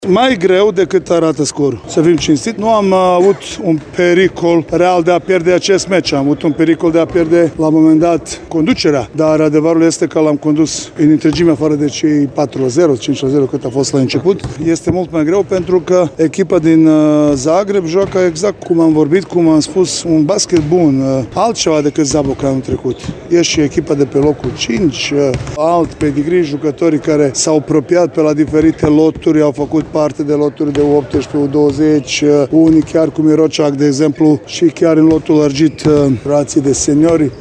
Mai greu decât arată scorul. Să fim cinstit, nu am avut un pericol real de a pierde acest meci. Am avut un pericol de a pierde la un moment dat conducerea, dar adevărul este că l-am condus în întregime fără de cei 4-0, 5-0 cât a fost la început. Este mult mai greu pentru că echipa din Zagreb joacă exact cum am vorbit, cum am spus, un basket bun, altceva decât Zaboca anul trecut. E și echipa de pe locul 5, alt pedigree, jucătorii care s-au apropiat pe la diferite loturi, au făcut parte de loturi de 18-20, unii chiar cu Mirocea, de exemplu, și chiar în lotul lărgit rații de seniori.